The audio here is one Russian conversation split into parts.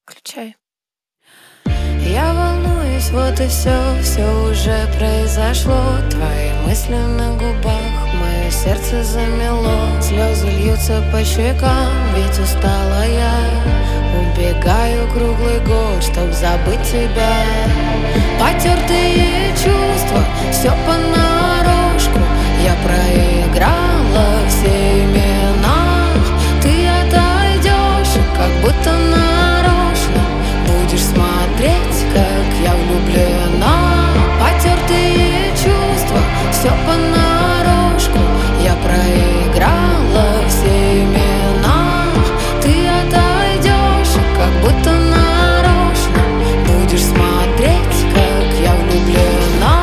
Включай. Я волнуюсь, вот и все уже произошло. Твои мысли на губах, мое сердце замело. Слезы льются по щекам, ведь устала я. Убегаю круглый год, чтоб забыть тебя. Потертые чувства, все понарошку. Я проиграла все имена. Ты отойдешь, как будто нарочно будешь смотреть, как я влюблена. Потертые чувства, все понарошку. Я проиграла все имена. Ты отойдешь, как будто нарочно будешь смотреть, как я влюблена.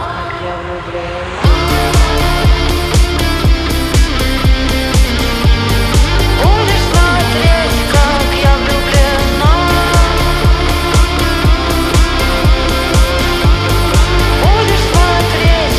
Будешь смотреть, как я влюблена. Будешь смотреть,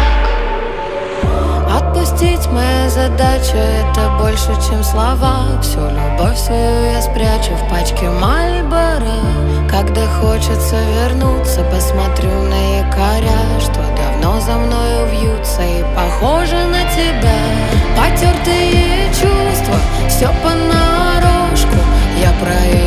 как. Отпустить моя задача, это больше, чем слова. Всю любовь свою я спрячу в пачке Мальборо. Когда хочется вернуться, посмотрю на якоря, что давно за мною вьются и похожи на тебя. Потертые чувства, все понарошку. Я проиграла